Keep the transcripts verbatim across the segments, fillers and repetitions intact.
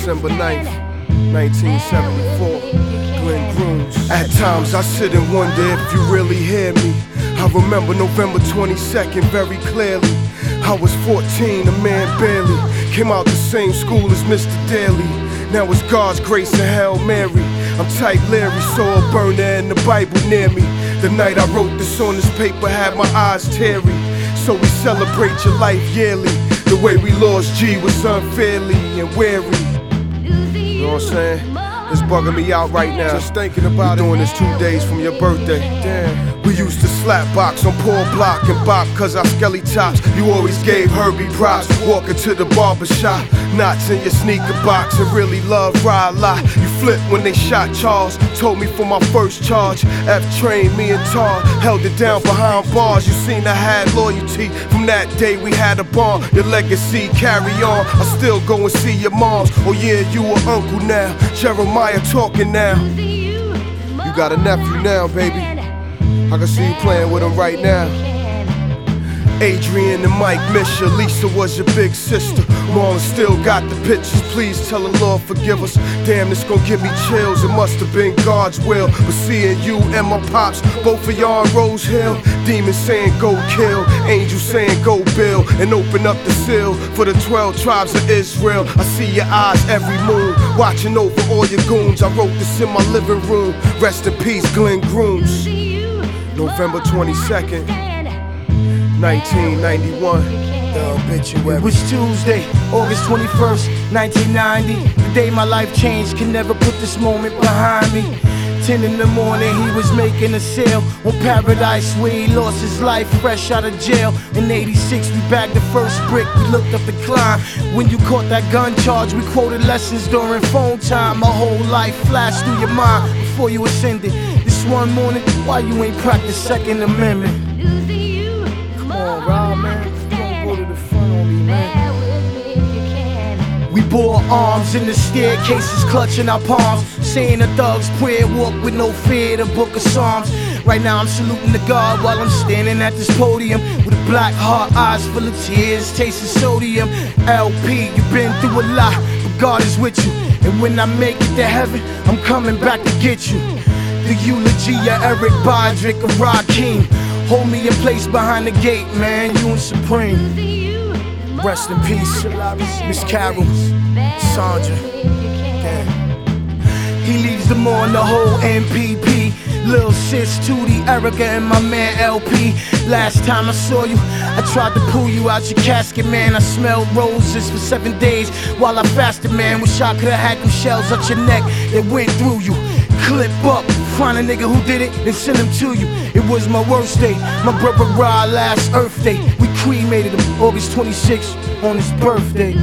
December ninth, nineteen seventy-four, Glenn Grooms. At times I sit and wonder if you really hear me. I remember November twenty-second very clearly. I was fourteen, a man barely. Came out the same school as Mister Daly. Now it's God's grace and Hail Mary. I'm tight Larry, saw a burner in the Bible near me. The night I wrote this on this paper had my eyes teary. So we celebrate your life yearly. The way we lost G was unfairly and weary. You know what I'm saying? It's bugging me out right now. Just thinking about it. Doing this two days from your birthday. Damn. We used to slap box on Paul Block and bop cause our skelly tops. You always gave Herbie props. Walking to the barber shop, knots in your sneaker box, and really love ride a lot. You flipped when they shot Charles. Told me for my first charge. F-train, me and Tar held it down behind bars. You seen I had loyalty. From that day we had a bond. Your legacy carry on. I still go and see your moms. Oh yeah, you a uncle now. Jeremiah talking now. You got a nephew now, baby. I can see you playing with him right now. Adrian and Mike miss you. Lisa was your big sister. Marlon still got the pictures. Please tell the Lord forgive us. Damn, this gon' give me chills. It must have been God's will. But seeing you and my pops, both of y'all in Rose Hill. Demons saying go kill, angels saying go build, and open up the seal for the twelve tribes of Israel. I see your eyes every moon, watching over all your goons. I wrote this in my living room. Rest in peace, Glenn Grooms. November twenty-second, nineteen ninety-one. The obituary. It was Tuesday, August twenty-first, nineteen ninety. The day my life changed, can never put this moment behind me. Ten in the morning, he was making a sale on Paradise where he lost his life fresh out of jail. In eighty-six, we bagged the first brick, we looked up the climb. When you caught that gun charge, we quoted lessons during phone time. My whole life flashed through your mind before you ascended. This one morning, why you ain't practice Second Amendment? Come on, Rob, man. Don't go to the front on me, man. We bore arms in the staircases, clutching our palms, saying a thug's prayer, walk with no fear, the book of Psalms. Right now I'm saluting the God while I'm standing at this podium with a black heart, eyes full of tears, tasting sodium. L P, you've been through a lot, but God is with you. And when I make it to heaven, I'm coming back to get you. The eulogy of Eric Bodrick of Rakim. Hold me in place behind the gate, man, you and Supreme. Rest in peace, Miss Carol, Sandra. Damn. He leaves them on the whole M P P. Lil sis, Tootie, Erica, and my man L P. Last time I saw you, I tried to pull you out your casket, man. I smelled roses for seven days while I fasted, man. Wish I could've had them shells up your neck that went through you. Clip up, find a nigga who did it, then send him to you. It was my worst day, my brother Rod last Earth Day. We cremated him August twenty-sixth on his birthday.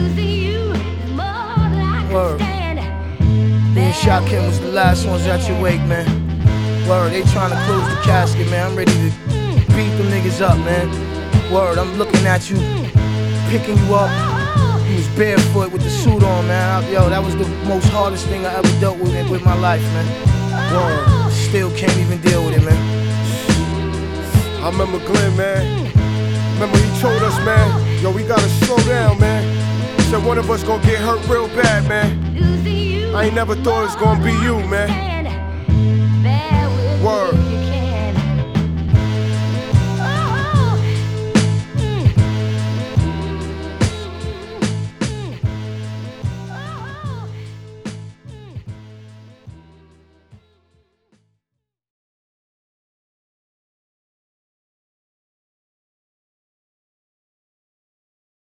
Word. Me and Shakim was the last ones at your wake, man. Word, they trying to close the casket, man. I'm ready to beat them niggas up, man. Word, I'm looking at you, picking you up. He was barefoot with the suit on, man. Yo, that was the most hardest thing I ever dealt with with my life, man. Word, still can't even deal with it, man. I remember Glenn, man. Remember he told us, man, yo, we gotta slow down, man. He said one of us gonna get hurt real bad, man. I ain't never thought it was gonna be you, man.